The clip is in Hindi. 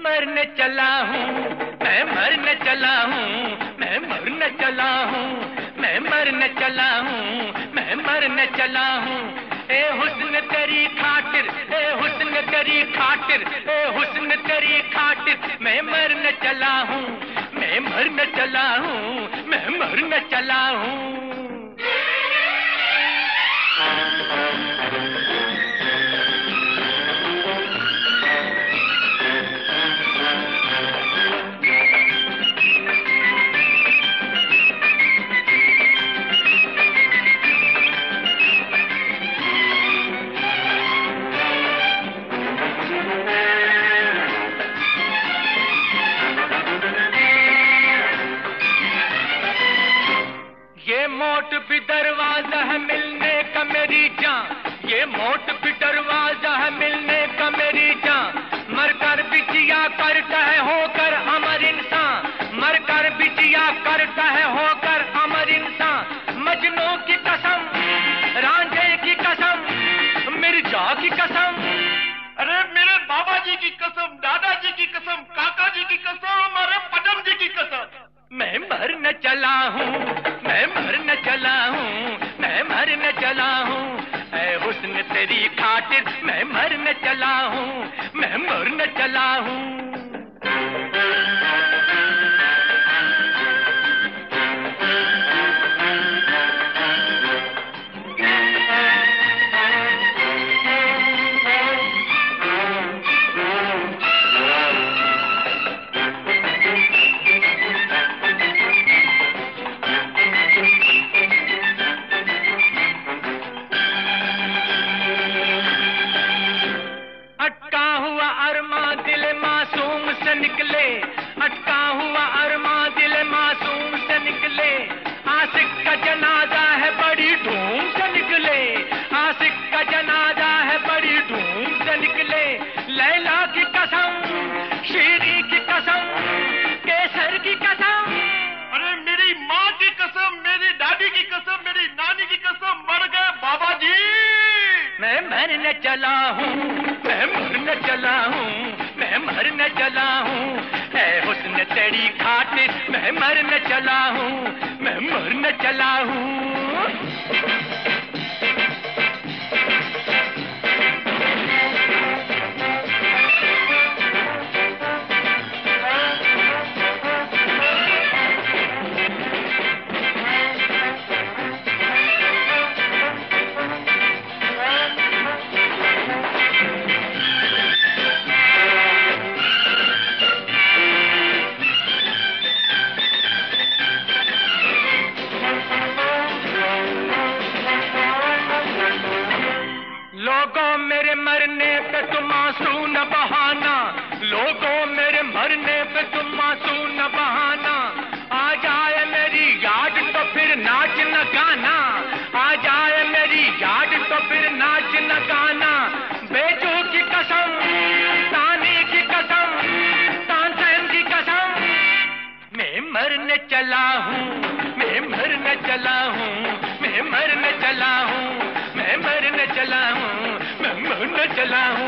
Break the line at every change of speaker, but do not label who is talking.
मरने चला हूँ, मैं मरने चला हूँ, मैं मरने चला हूँ, मैं मरने चला हूँ, मैं मरने चला हूँ। ए हुस्न तेरी खातिर, ए हुस्न तेरी खातिर, ए हुस्न तेरी खातिर मैं मरने चला हूँ, मैं मरने चला हूँ, मैं मरने चला हूँ। ये मौत भी दरवाजा है मिलने का मेरी जान, ये मौत भी दरवाजा है मिलने का मेरी जान। मरकर भी जिया करता है होकर अमर इंसान, मरकर भी जिया करता है होकर अमर इंसान। मजनू की कसम, रांझे की कसम, मिर्जा की कसम,
अरे मेरे बाबा जी की कसम, दादाजी की कसम, काका जी की कसम, अरे पदम जी की कसम,
मैं मरने चला हूँ, मैं मरने चला हूँ, मैं मरने चला हूँ। ऐ हुस्न तेरी खातिर मैं मरने चला हूँ, मैं मरने चला हूँ। अटका हुआ अरमा दिल मासूम से निकले, अटका हुआ अरमा दिल मासूम से निकले। आशिक का जनाजा है बड़ी धूम से निकले, आशिक का जनाजा है बड़ी धूम से निकले। लैला की कसम, शीरी की कसम, केसर की कसम,
अरे मेरी माँ की कसम, मेरी दादी की कसम, मेरी नानी की कसम, मर गए बाबा जी।
मैं मरने चला हूँ, मैं मरने चला हूँ, मैं मरने चला हूँ। ऐ हुस्न तेरी खातिर मैं मरने चला हूँ, मैं मरने चला हूँ। लोगों मेरे मरने पे तुम आंसू न बहाना, लोगों मेरे मरने पे तुम आंसू न बहाना। आ जाए मेरी याद तो फिर नाच न गाना, आ जाए मेरी याद तो फिर नाच न गाना। बेजू की कसम, तानी की कसम, तानसेन की कसम, मैं मरने चला हूँ, मैं मरने चला हूँ, मैं मरने चला हूँ, मैं मरने चला हूँ, मैं मरने चला हूँ।